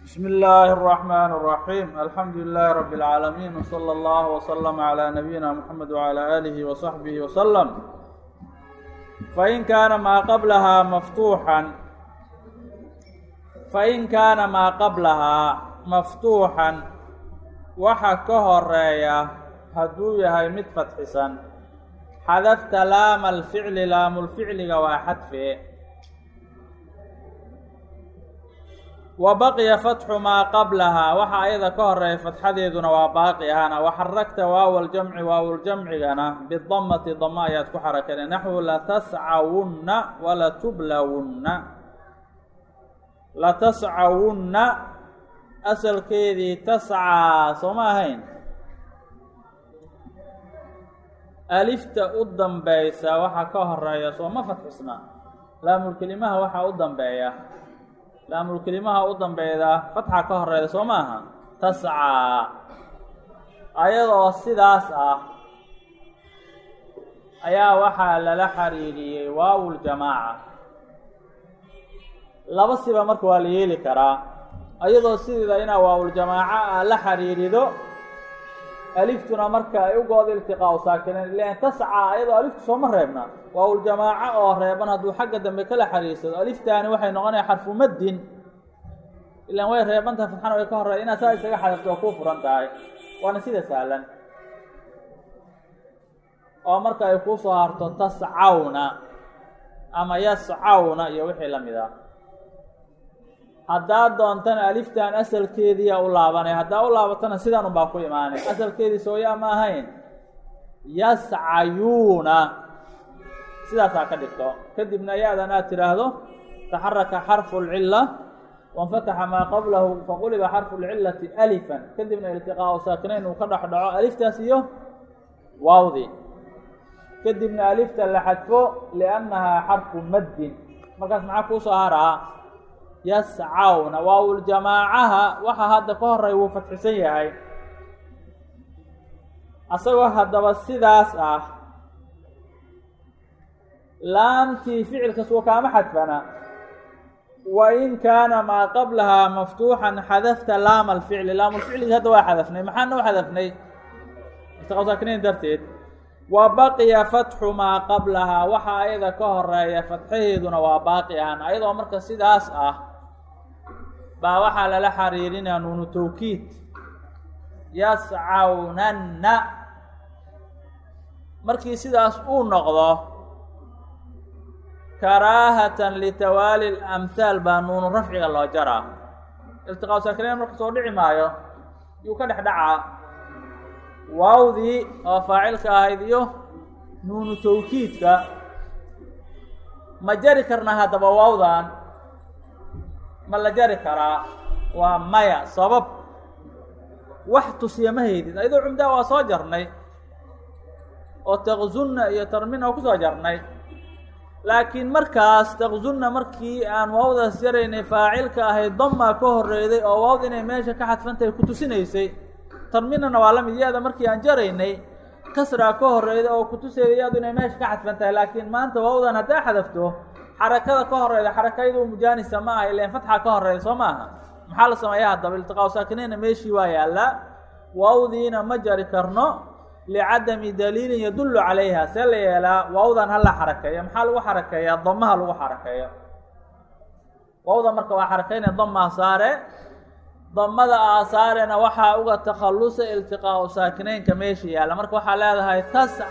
بسم الله الرحمن الرحيم الحمد لله رب العالمين وصلى الله وسلم على نبينا محمد وعلى آله وصحبه وسلم فإن كان ما قبلها مفتوحا waxa ka horeeya hadduu yahay mid fadxisan xadafta laama alficli laamulficliga waa xadfe wa baqiya fatxu maa qablahaa waxa ayada ka horeeya fatxadeeduna waa baaqi ahaana waxaragta waawljamci waawljamcigana bidamati dama ayaad ku xarakeen naxwu latascawunna walatublawunna latascawunna asalkeedii tascaa soo ma ahayn alifta u dambaysa waxa ka horeeya soo ma fatxisna laamulkelimaha waxaa u dambeeya laamulkelimaha u dambeeda fatxa ka horeeya soo ma aha tascaa ayadoo sidaas ah ayaa waxaa lala xariiriyey waawuljamaaca laba siba marka waa la yeeli karaa ayadoo sideeda inaa waawuljamaaca la xariirido aliftuna marka ay u go-do iltiqaau saakinayn ilan tascaa ayadoo aliftu sooma reebna waawuljamaaco oo reeban hadduu xagga dambe kala xariirsado aliftaani waxay noqonaya xarfu maddin ilaan way reebantahay fatxana way ka horeeya inaad saa isaga xadafto oo kuu furan tahay waana sida sahlan oo marka ay kuu soo harto tascawna ama yascawna iyo wixii la mid ah haddaad doontana aliftan asalkeediyaa u laabanay haddaa u laabatana sidan un baa ku imaanay asalkeedii sooyaa ma ahayn yascayuuna sidaasaa ka dhigto kadibna ya-dan aad tidhaahdo taxaraka xarfu lcila wainfataxa maa qablahu faquliba xarfu lcilati alifan kadibna iltiqaau saakinayn uu ka dhex dhaco aliftaas iyo waawdi kadibna alifta la xadfo liannahaa xarfu maddin markaas maxaa kuusoo haraa yascawna waawuljamaacaha waxa hadda ka horey wuu fatxisan yahay asagoo haddaba sidaas ah laamtii ficilkas wuu kaama xadfana wa in kaana maa qablahaa maftuuxan xadafta laama alficli laamulficligi hadda waa xadafnay maxaana u xadafnay istiqasaakinayn darteed wa baqiya fatxu maa qablahaa waxa ayada ka horeeya fatxaheeduna waa baaqi ahaan ayadoo marka sidaas ah baa waxaa lala xariirinaya nuunu tawkiid yascawnanna markii sidaas uu noqdo karaahatan litawaali lamhaal baa nuunu rafciga loo jaraa iltiqaa saakinayn marka soo dhici maayo yuu ka dhex dhacaa waawdii oo faacilka ahayd iyo nuunu tawkiidka ma jari karnaa haddaba waawdan ma la jari karaa waa maya sabab wax tusiya ma haydid ayadoo cumdaa waa soo jarnay oo taqzunna iyo tarmina oo kusoo jarnay laakiin markaas taqzunna markii aan waawdaas jaraynay faacilka ahayd damaa ka horeyday oo waawda inay meesha ka xadfantahay ku tusinaysay tarminana waa la mid ya-da markii aan jaraynay kasraa ka horeyda oo kutuseyda ya-du inay meesha ka xadfan tahay laakiin maanta waawdan haddaa xadafto xarakada ka horeyda xarakayadu mujaanisa ma aha ilan fatxa ka horeyda soo maaha maxaa la sameeya haddaba iltiqaau saakinayna meeshii waa yaallaa waawdiina ma jari karno licadami daliilin yadullu calayha see la yeelaa waawdan hala xarakeeyo maxaa lagu xarakeeyaa damaha lagu xarakeeyo waawda marka waa xarakeyna damaa saare damada aasaarena waxaa uga takhallusa iltiqaau saakinaynka meesha yaalla marka waxaa leedahay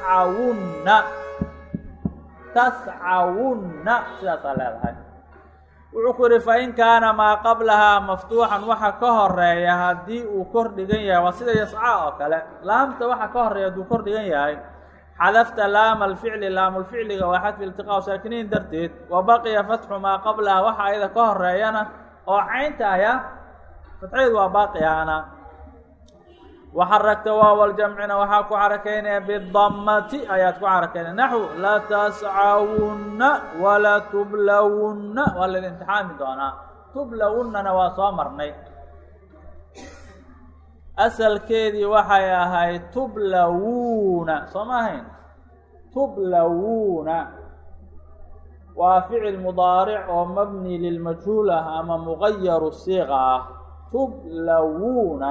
tascawunna sidaasaa leedahay wuxuu ku yihi fain kaana maa qablahaa maftuuxan waxa ka horeeya haddii uu kor dhigan yahay waa sida yascaa oo kale laamta waxa ka horeeya hadduu kor dhigan yahay xadafta laama alficli laamulficliga waa xadfi iltiqaau saakinayn darteed wa baqiya fatxu maa qablahaa waxa ayada ka horeeyana oo cayntaya fatxeedu waa baaqi ahaana waxaragta waawljamcina waxaa ku xarakeynaya bidamati ayaad ku xarakeynaya naxw latascawunna walatublawunna waa la imtixaami doonaa tublawunnana waa soo marnay asalkeedii waxay ahayd tublawuuna soo ma ahayn tublawuuna waa ficil mudaaric oo mabni lilmajhuul ah ama mugayaru siiqa ah tublawuuna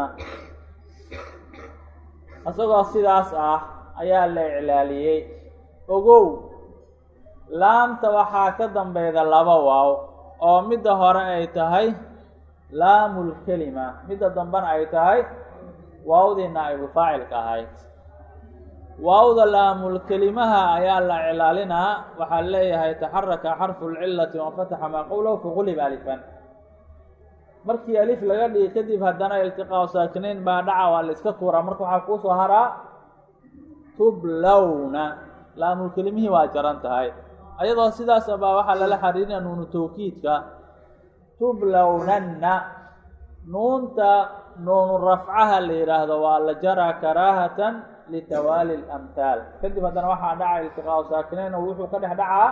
isagoo sidaas ah ayaa la iclaaliyey. ogow laamta waxaa ka dambeyda laba waaw oo midda hore ay tahay laamulkelima, midda dambena ay tahay waawdii naa'ibufaacilka ahayd. waawda laamulkelimaha ayaa la iclaalinaa. waxaa leeyahay taxaraka xarfu lcilati wanfataxa maa qowlahu faqulib alifan. markii alif laga dhigi kadib haddana iltiqaau saakinayn baa dhaca, waa la iska tuuraa. marka waxaa kuusoo haraa tublawna. laamulkelimihii waa jaran tahay. ayadoo sidaas baa waxaa lala xariirinaya nuunu tawkiidka tublawnanna. nuunta nuunu rafcaha la yidhaahdo waa la jaraa karaahatan litawaali اlamhaal. kadib haddana waxaa dhaca iltiqaau saakinayn oo muxuu ka dhex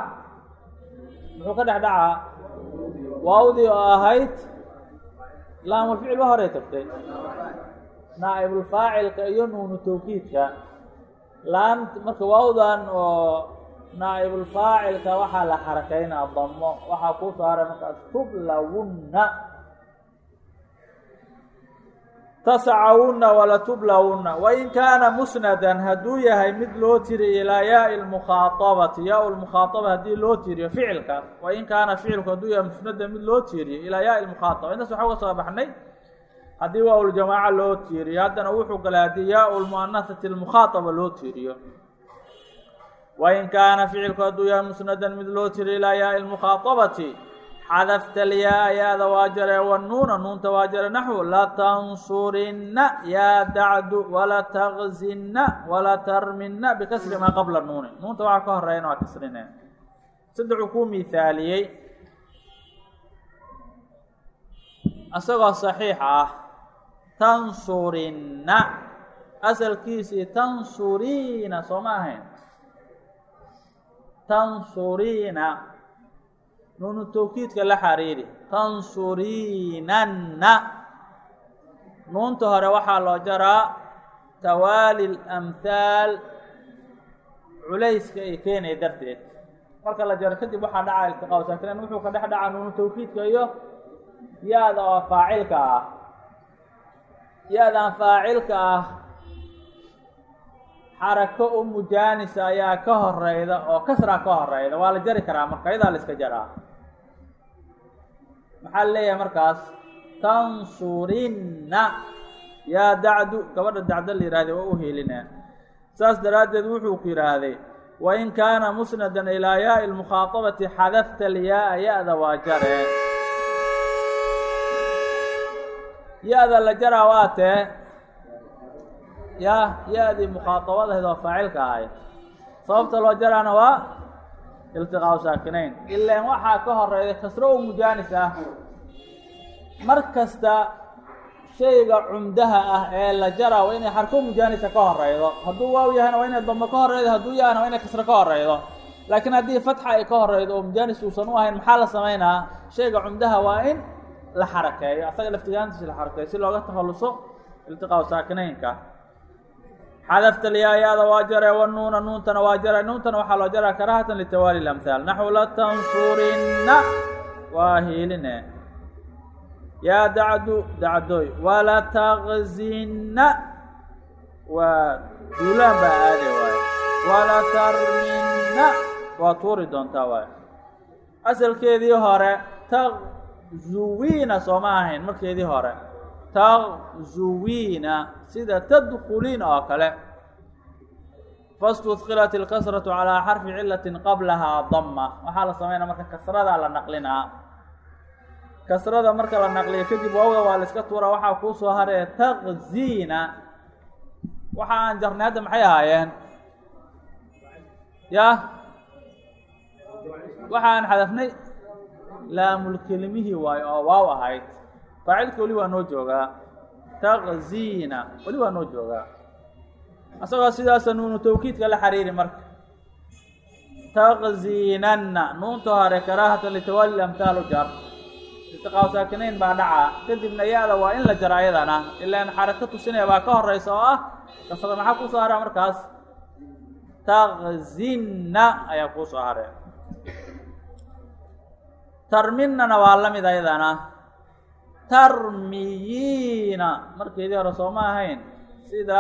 dhacaa waawdii oo ahayd laamulficil ba horey tagtay, naa'ibulfaacilka iyo nuunu tawkiidka. marka waawdan oo naa'ibulfaacilka waxaa la xarakaynaa damo. waxaa kuu saaray markaas tublawunna. tascawunna walatublawunna. wain kaana musnadan hadduu yahay mid loo tiriyo ilaa yaai lmukhaaabati, yaa lmukhaaaaba haddii loo tiriyo ficilka. wain kaana ficilku hadduu yahay musnadan mid loo tiriyo ilaa yaai lmukhaaaaba. intaas waxaa uga soo baxnay haddii waaw-ljamaaca loo tiiriyo. haddana wuxuu galay haddii yaa lmu'anasati lmukhaataba loo tiiriyo. wain kaana ficilku hadduu yahay musnadan mid loo tiriyo ilaa yaai lmukhaaabati xadafta alyaa yaada waa jare wanuuna nuunta waa jare naxwu latansurinna yaa dacdu walatagzinna walatarminna bikasri maa qabla nuuni. nuunta waxaa ka horeeyana waa kasrine. saddexuu kuu miithaaliyey isagoo saxiix ah. tansurinna asalkiisii tansuriina soo ma ahayn? tansuriina nuunu tawkiidka la xariiri tansuriinanna. nuunta hore waxaa loo jaraa tawaali lamhaal culayska ay keenaya darteed. marka la jaro kadib waxaa dhaca iltiqaau saakinayn. wuxuu ka dhex dhacaa nuunu tawkiidka iyo ya-da oo faacilka ah. ya-dan faacilka ah xarako u mujaanisa ayaa ka horeyda oo kasraa ka horeyda. waa la jari karaa marka ayadaa la iska jaraa. maxaa leeyahay markaas tansurinna yaa dacdu. gabadha dacdo la yihahday waa u helinaa. saas daraaddeed wuxuu ku yidhaahday wain kaana musnadan ilaa yaai lmukhaaabati xadafta alyaa ya-da waa jare. ya-da la jaraa waa tee ya-dii mukhaaaabadahayd oo faacilka ahayd. sababta loo jaraana waa iltiqaau saakinayn. ilaan waxaa ka horeyda kasro u mujaanis ah. mar kasta shayga cumdaha ah ee la jaraa waa inay xarko mujaanisa ka horeydo. hadduu waaw yahayna waa inay damo ka horeydo, hadduu yahana waa inay kasro ka horeydo. laakiin haddii fatxa ay ka horeydo oo mujaanis uusan u ahayn, maxaa la samaynaa? shayga cumdaha waa in la xarakeeyo, asaga laftigaantiisa la xarakeeyo si looga takhaluso iltiqaau saakinaynka. xadafta alyaa-yaada waa jare wanuuna nuuntana waa jare. nuuntana waxaa loo jaraa karaahatan litawaali lamhaal naxwu latansurinna waa hiiline. yaa dacdu dacdoy walatagzinna waa duulaan baa aade waaye. walatarminna waa tuuri doontaa waaye. asalkeedii hore tagzuwiina sooma ahayn markeedii hore tagzuwiina sida tadkuliina oo kale. fastudkilat ilkasratu calaa xarfi cilatin qablahaa dama. waxaa la sameynaa marka kasradaa la naqlinaa. kasrada marka la naqliyo kadib waawda waa la iska tuuraa. waxaa kuu soo haree tagziina. waxa aan jarnay hadda maxay ahaayeen? waxa aan xadafnay laamulkelimihii waayo oo waaw ahayd. faacilka weli waa noo joogaa. tagziina weli waa noo joogaa. isagoo sidaasa nuunu tawkiidka la xariiri marka tagziinanna. nuunta hore karaahatan litawaali lamhaal u jar. iltiqaau saakinayn baa dhacaa. kadibna ya-da waa in la jara ayadana. ilaan xarako tusinaya baa ka horeysa oo ah kasra. maxaa kuusoo haraa markaas? tagzinna ayaa kuusoo hare. tarminnana waa la mid ayadana. tarmiyiina markeedii hore sooma ahayn sida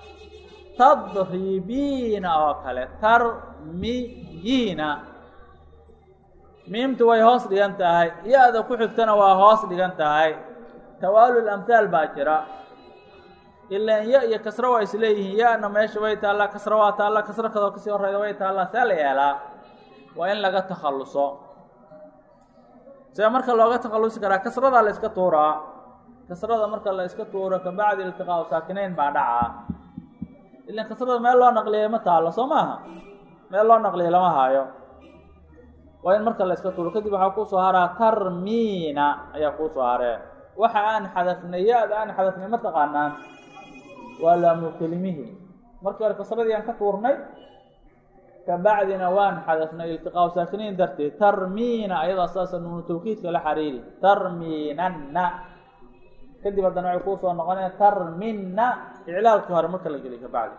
tadribiina oo kale tarmiyiina miimtu way hoos dhigan tahay ya-da ku xigtana waa hoos dhigan tahay tawaalul amhaal baa jira ilaan ya iyo kasro waa isleeyihiin ya-na meesha way taallaa kasro waa taallaa kasro kadoo kasii horeyda way taallaa see la yeelaa waa in laga takhalluso see marka looga takhallusi karaa kasradaa la iska tuuraa kasrada marka la iska tuuro kabacdi iltiqaau saakinayn baa dhacaa ilaan kasrada meel loo naqliyay ma taallo soo maaha meel loo naqliyay lama haayo waa in marka la iska tuuro kadib waxaa kuusoo haraa tarmiina ayaa kuusoo haree waxa aan xadafnay ya-da aan xadafnay ma taqaanaan waa laamu kelimihii markii hore kasradii aan ka tuurnay kabacdina waan xadafnay iltiqaau saakiniin darteed tarmiina ayadaa saasa nuunu tawkiidka la xariiri tarmiinanna kadib haddana waxay kuusoo noqonaya tarminna iclaalkii hore marka la geliy kabacdi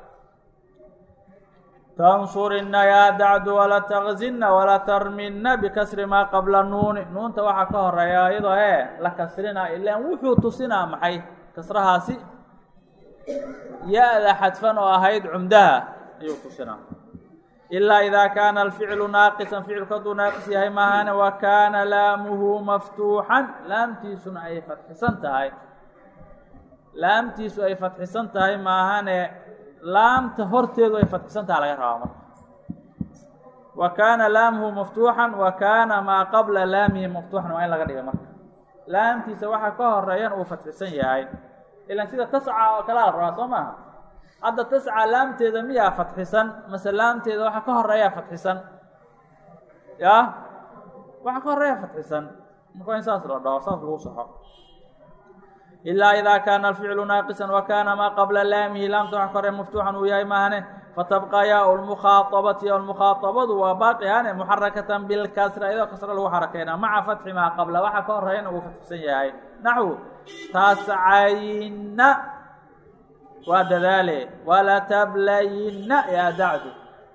tansurina yaa dacdu wala taqzinna wala tarminna bikasri maa qabla nuuni nuunta waxaa ka horeeya iyadoo la kasrinaa ilaan wuxuu tusinaa maxay kasrahaasi ya-da xadfan oo ahayd cumdaha ayuu tusinaa ilaa idaa kaana alficlu naaqisan ficilku hadduu naaqis yahay maahane wa kaana laamuhu maftuuxan laamtiisuna ay fadxisan tahay laamtiisu ay fadxisan tahay maahane laamta horteedu ay fadxisan taha laga rabaa marka wa kaana laamuhu maftuuxan wa kaana maa qabla laamihi maftuuxan waa in laga dhiga marka laamtiisa waxaa ka horeeyan uu fadxisan yahay ilaan sida tasca oo kalea la rabaa soo maaha hadda tasca laamteeda miyaa fadxisan mase laamteeda waxaa ka horeeyaa fadxisan ya waxaa ka horeeya fadxisan marka in saas la dhaho saas lagu saxo ilaa idaa kaana alficlu naaqisan wa kaana maa qabla laamihi laamta waxa ka horeya maftuuxan uu yahay maahane fatabqa yaa lmukhaaabati ya lmukhaaabadu waa baaqi hane muxarakatan bilkasra iyadoo kasra lagu xarakeyna maca fatxi maa qabla waxaa ka horeeyana uu fadxisan yahay naxwu tascayinna waa dadaale wala tablayinna yaa dacdu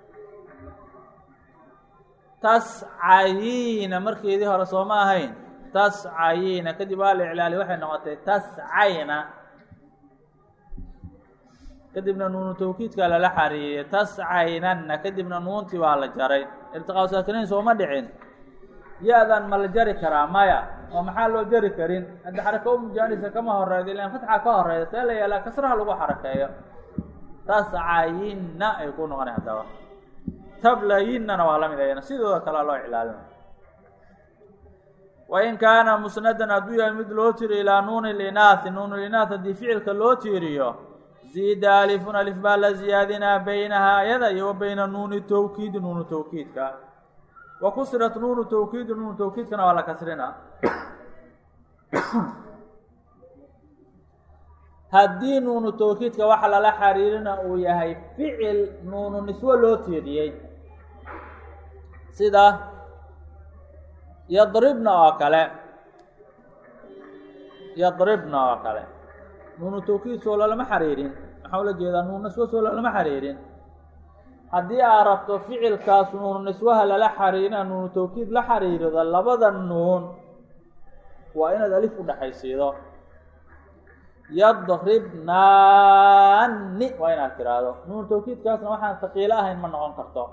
tascayiina markeedii hore sooma ahayn tascayiina kadib waa la iclaali waxay noqotay tascayna kadibna nuunu tawkiidka lala xariiriyey tascaynanna kadibna nuuntii waa la jaray iltiqaau saakinayn sooma dhicin ya-dan ma la jari karaa maya oo maxaa loo jari karin hadda xaraka umujaanisa kama horeydo ilaan fatxa ka horeyda see la yeelaa kasraha lagu xarakeeyo tascayinna ay ku noqona haddaba tablayinnana waa lamid ayana sidooda kalea loo iclaalina wain kaana musnadan hadduu yahay mid loo tiriyo ilaa nuuni linaahi nuunulinaah haddii ficilka loo tiiriyo ziida alifun alif baa la ziyaadinaa baynaha ayada iyo wa bayna nuuni tawkiidi nuunu tawkiidka wa kusirat nuunu tawkiidi nuunu tawkiidkana waa la kasrinaa haddii nuunu tawkiidka waxa lala xariirina uu yahay ficil nuunu niswo loo tiiriyey sida yadribna oo kale nuunu tawkiid soo lalama xariirin maxaa ula jeedaa nuunu niswo soo lalama xariirin haddii aad rabto ficilkaas nuunu niswaha lala xariirina nuunu tawkiid la xariirida labada nuun waa inaad alif u dhexaysiido yadribnaani waa inaad tiraahdo nuunu tawkiidkaasna waxaan taqiilo ahayn ma noqon karto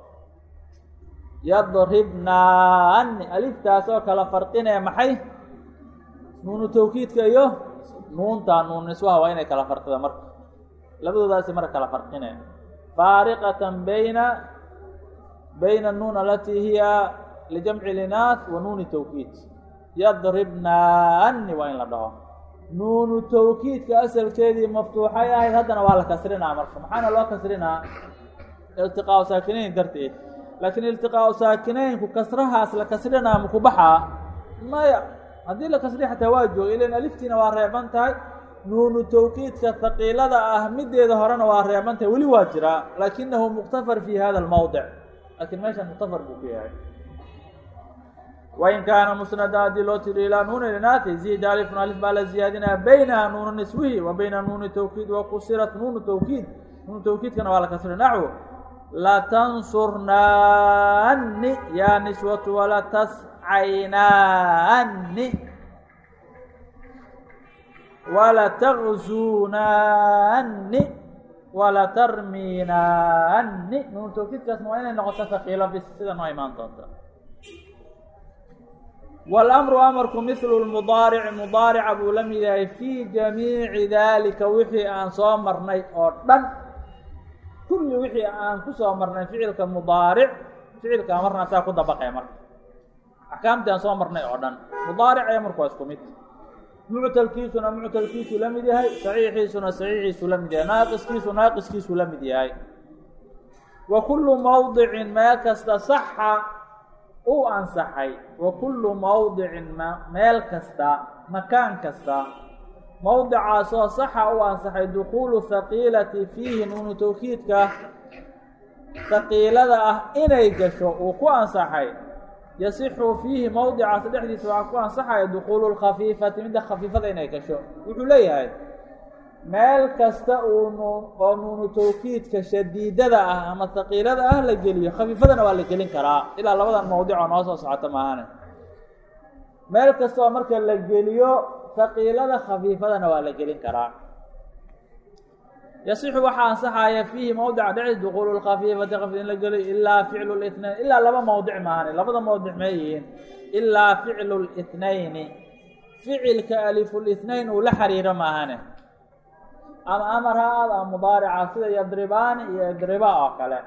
yadribnaani aliftaas oo kala farqinee maxay nuunu tawkiidka iyo nuunta nuun niswaha waa inay kala farqida marka labadoodaasi marka kala farqine faariqatan bayna nuun alatii hiya lijamci linaath wa nuuni tawkiid yadribnaani waa in la dhaho nuunu tawkiidka asalkeedii maftuuxay ahayd haddana waa la kasrinaa marka maxaana loo kasrinaa iltiqaau saakinayn darteed laakiin iltiqaau saakinaynku kasrahaas la kasrinaa maku baxaa maya haddii la kasriya xataa waa jooga ilan aliftiina waa reeban tahay nuunu tawkiidka haqiilada ah mideeda horena waa reeban tahay weli waa jiraa laakinahu muktafar fi hada almawdic laakiin meeshan muktafar buu ku yahay wain kaana musnada haddii loo tiriyo ilaa nuuni linaahi ziida alifun alif baa la ziyaadinaa baynaha nuunu niswihi wa bayna nuuni tawkiid wa kusirat nuunu tawkiid nuunu tawkiidkana waa la kasri naxwu latansurnaani yaa niswatu walatascaynaani walatakzuunanni walatarmiinaanni nuunu tawkiidkaasna waa inay noqoto haqiilo bis sida noo imaan doonta. wاlamru amarku mihlu lmudaarici mudaarica buu la mid yahay fii jamiici daalika wixii aan soo marnay oo dhan, kulli wixii aan ku soo marnay ficilka mudaaric ficilka amarna saa ku dabaqee marka axkaamtii aan soo marnay oo dhan mudaaric ee marku waa isku mid. muctalkiisuna muctalkiisu la mid yahay, saxiixiisuna saxiixiisu la mid yahay, naaqiskiisu naaqiskiisu la mid yahay. wa kullu mawdicin meel kasta saxa uu ansaxay, wa kullu mawdicin meel kasta makaan kasta mawdicaasoo saxa uu ansaxay dukuulu haqiilati fiihi nuunu tawkiidka haqiilada ah inay gasho uu ku ansaxay, yasixu fiihi mawdicaas dhexdiisa waxaa ku ansaxaya dukuulu lkhafiifati midda khafiifada inay gasho. wuxuu leeyahay meel kasta oo nuunu tawkiidka shadiidada ah ama haqiilada ah la geliyo, khafiifadana waa la gelin karaa ilaa labadan mawdic oo noo soo socota maahane. meel kasta oo marka la geliyo haqiilada, khafiifadana waa la gelin karaa. yasixu waxaa ansaxaya fiihi mawdica dhexdiis dukuulu lkhafiifati khafif in la geliyo ilaa ficlu lithnayn, ilaa laba mawdic maahane. labada mawdic may yihiin ilaa ficlu lithnayni, ficilka alifulithnayn uu la xiriiro maahane, ama amar ha aad ama mudaarica sida yadribaani iyo idriba oo kale.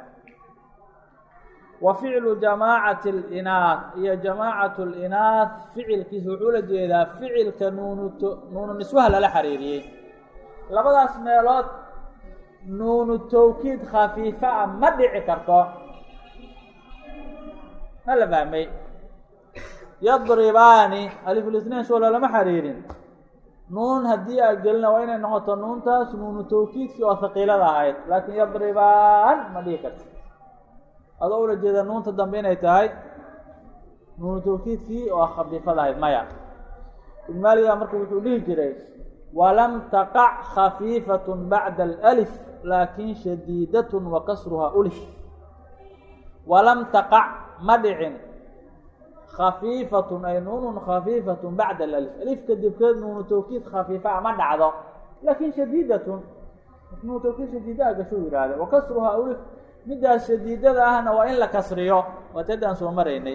wa ficlu jamaacati اlinaah iyo jamaacatu linaah ficilkiisa wuxuu la jeedaa ficilka nuunu niswaha lala xiriiriyey. labadaas meelood nuunu tawkiid khafiifa a ma dhici karto. ma la fahmay? yadribaani alifulithnayn soo lalama xiriirin, nuun haddii aad gelina waa inay noqoto nuuntaas nuunu tawkiidkii oo haqiilada ahayd, laakiin yadribaan ma dhihi karto adoo ula jeeda nuunta dambe inay tahay nuunu tawkiidkii oo khafiifada ahayd. maya, ibn maaliga marka wuxuu dhihi jiray walam taqac khafiifaة bacda alأlif laakin shadiidaة wa kasruhaa ulif. walam taqac ma dhicin khafiifatun ay nuunun khafiifatun bacda alif, alif kadibkeed nuunu tawkiid khafiifa ma dhacdo, laakin shadiidatun nuunu tawkiid shadiidaa gashuu yihahda. wa kasruhaa ulif, midaas shadiidada ahna waa in la kasriyo, waatadaan soo maraynay.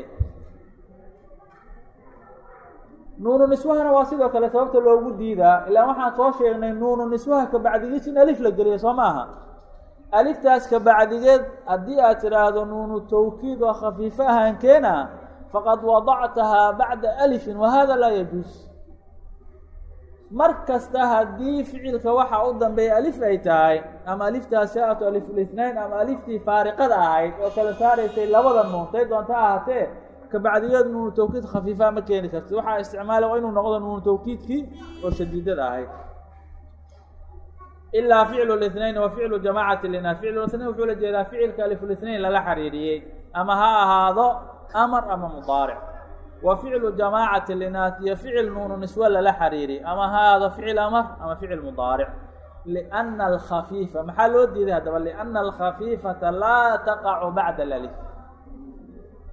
nuunu niswahana waa sidoo kale sababta loogu diidaa, ilaa waxaan soo sheegnay nuunu niswaha ka bacdigiis in alif la geliyo soo maaha. aliftaas ka bacdigeed haddii aad tidhaahdo nuunu tawkiid oo khafiifo ahaan keena, faqad wadactahaa bacda alifin wahada laa yajuus. mar kasta haddii ficilka waxa u dambeeya alif ay tahay, ama aliftaasi haato alifulithnayn ama aliftii faariqada ahayd oo kala saaraysay labada nuun tay doonta ahaatee, ka bacdigeed nuunu tawkiid khafiifa ma keeni karti. waxaa isticmaala waa inuu noqdo nuunu tawkiidkii oo shadiidada ahayd. ilaa ficlu lithnayn wa ficlu jamaacati linaah, ficlu lithnayn wuxuu la jeedaa ficilka alifulithnayn lala xiriiriyey, ama ha ahaado amar ama mudaaric. wa ficlu jamaacati linaah iyo ficil nuunu niswa lala xiriiri, ama ha ahaado ficil amar ama ficil mudaaric. liأna alkhafiifa maxaa loo diiday haddaba? liأna alkhafiifata laa taqacu bacda alif,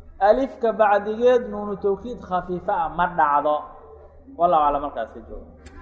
alifka bacdigeed nuunu tawkiid khafiifa a ma dhacdo. wallahu aclam, markaas ka joogo.